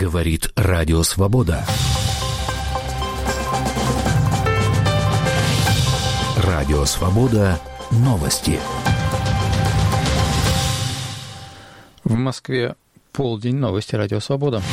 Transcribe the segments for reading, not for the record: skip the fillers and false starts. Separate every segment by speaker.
Speaker 1: Говорит Радио Свобода. Радио Свобода. Новости.
Speaker 2: В Москве полдень. Новости Радио Свобода.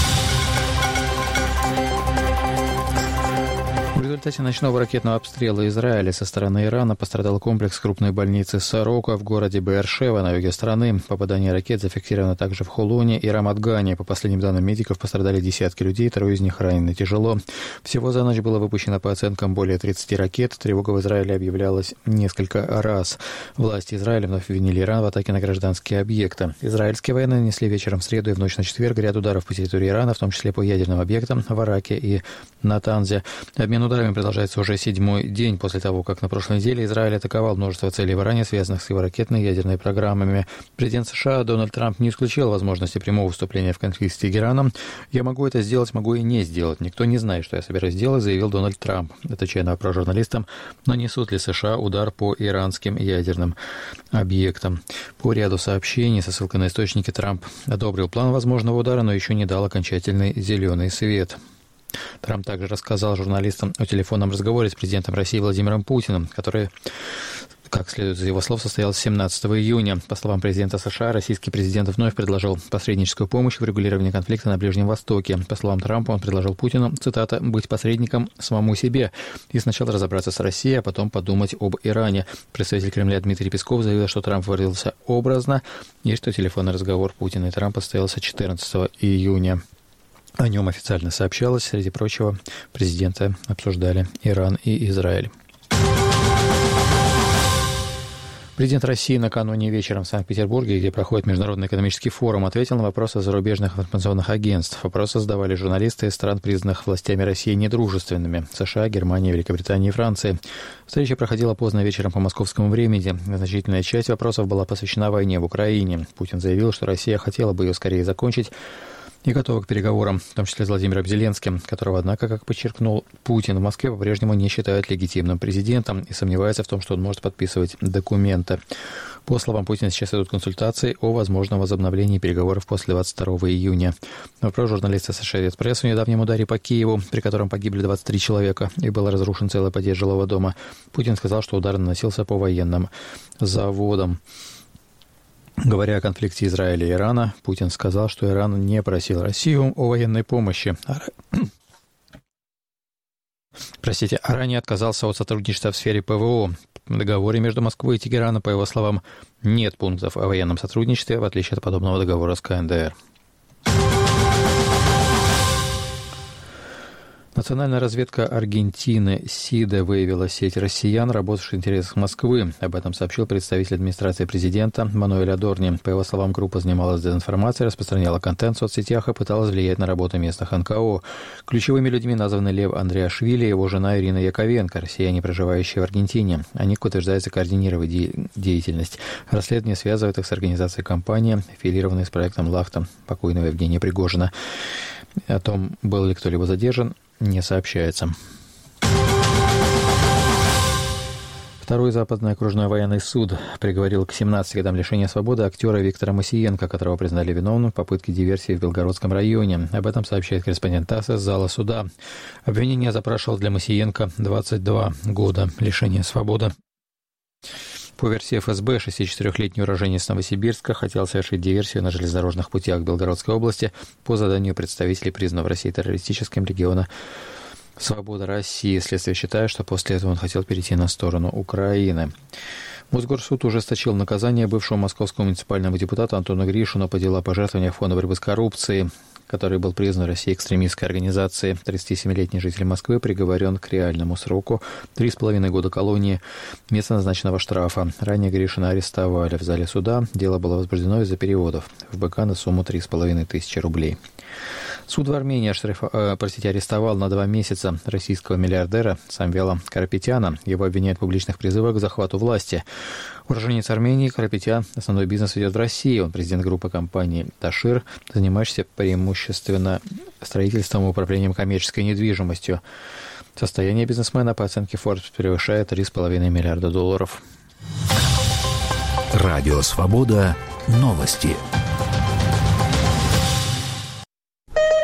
Speaker 2: В результате ночного ракетного обстрела Израиля со стороны Ирана пострадал комплекс крупной больницы Сорока в городе Беэр-Шева на юге страны. Попадание ракет зафиксировано также в Хулоне и Рамат-Гане. По последним данным медиков, пострадали десятки людей, 3 из них ранены тяжело. Всего за ночь было выпущено по оценкам более 30 ракет. Тревога в Израиле объявлялась несколько раз. Власти Израиля вновь обвинили Иран в атаке на гражданские объекты. Израильские военные нанесли вечером в среду и в ночь на четверг ряд ударов по территории Ирана, в том числе по ядерным объектам в Араке и Натанзе. Обмен ударами продолжается уже 7-й день после того, как на прошлой неделе Израиль атаковал множество целей в Иране, связанных с его ракетной и ядерной программами. Президент США Дональд Трамп не исключил возможности прямого вступления в конфликт с Тегераном. «Я могу это сделать, могу и не сделать. Никто не знает, что я собираюсь делать», заявил Дональд Трамп, отвечая на вопрос журналистам, нанесут ли США удар по иранским ядерным объектам. По ряду сообщений со ссылкой на источники Трамп одобрил план возможного удара, но еще не дал окончательный зеленый свет. Трамп также рассказал журналистам о телефонном разговоре с президентом России Владимиром Путиным, который, как следует из его слов, состоялся 17 июня. По словам президента США, российский президент вновь предложил посредническую помощь в регулировании конфликта на Ближнем Востоке. По словам Трампа, он предложил Путину, цитата, «быть посредником самому себе и сначала разобраться с Россией, а потом подумать об Иране». Представитель Кремля Дмитрий Песков заявил, что Трамп выразился образно и что телефонный разговор Путина и Трампа состоялся 14 июня. О нем официально сообщалось. Среди прочего, президенты обсуждали Иран и Израиль. Президент России накануне вечером в Санкт-Петербурге, где проходит Международный экономический форум, ответил на вопросы зарубежных информационных агентств. Вопросы задавали журналисты из стран, признанных властями России недружественными – США, Германии, Великобритании и Франции. Встреча проходила поздно вечером по московскому времени. Значительная часть вопросов была посвящена войне в Украине. Путин заявил, что Россия хотела бы ее скорее закончить и готова к переговорам, в том числе с Владимиром Зеленским, которого, однако, как подчеркнул Путин, в Москве по-прежнему не считают легитимным президентом и сомневается в том, что он может подписывать документы. По словам Путина, сейчас идут консультации о возможном возобновлении переговоров после 22 июня. На вопрос журналиста Associated Press о недавнем ударе по Киеву, при котором погибли 23 человека и был разрушен целый подъезд жилого дома, Путин сказал, что удар наносился по военным заводам. Говоря о конфликте Израиля и Ирана, Путин сказал, что Иран не просил Россию о военной помощи, а ранее отказался от сотрудничества в сфере ПВО. В договоре между Москвой и Тегераном, по его словам, нет пунктов о военном сотрудничестве, в отличие от подобного договора с КНДР. Национальная разведка Аргентины СИДА выявила сеть россиян, работавших в интересах Москвы. Об этом сообщил представитель администрации президента Мануэль Адорни. По его словам, группа занималась дезинформацией, распространяла контент в соцсетях и пыталась влиять на работу местных НКО. Ключевыми людьми названы Лев Андриашвили и его жена Ирина Яковенко, россияне, проживающие в Аргентине. Они, как утверждается, координировать деятельность. Расследование связывает их с организацией кампании, аффилированной с проектом «Лахта» покойного Евгения Пригожина. О том, был ли кто-либо задержан, не сообщается. Второй Западный окружной военный суд приговорил к 17 годам лишения свободы актера Виктора Мосиенко, которого признали виновным в попытке диверсии в Белгородском районе. Об этом сообщает корреспондент ТАСС из зала суда. Обвинение запрашивало для Мосиенко 22 года лишения свободы. По версии ФСБ, 64-летний уроженец Новосибирска хотел совершить диверсию на железнодорожных путях Белгородской области по заданию представителей признанного в России террористическим региона «Свобода России». Следствие считает, что после этого он хотел перейти на сторону Украины. Мосгорсуд ужесточил наказание бывшему московскому муниципальному депутату Антону Гришину по делу о пожертвованиях Фонда борьбы с коррупцией, который был признан в России экстремистской организацией. 37-летний житель Москвы приговорен к реальному сроку 3,5 года колонии вместо назначенного штрафа. Ранее Гришина арестовали в зале суда. Дело было возбуждено из-за переводов в БК на сумму 3,5 тысячи рублей. Суд в Армении арестовал на 2 месяца российского миллиардера Самвела Карапетяна. Его обвиняют в публичных призывах к захвату власти. Уроженец Армении Карапетян основной бизнес ведет в России. Он президент группы компании «Ташир», занимающийся преимущественно строительством и управлением коммерческой недвижимостью. Состояние бизнесмена по оценке Forbes превышает $3,5 миллиарда.
Speaker 1: Радио «Свобода». Новости.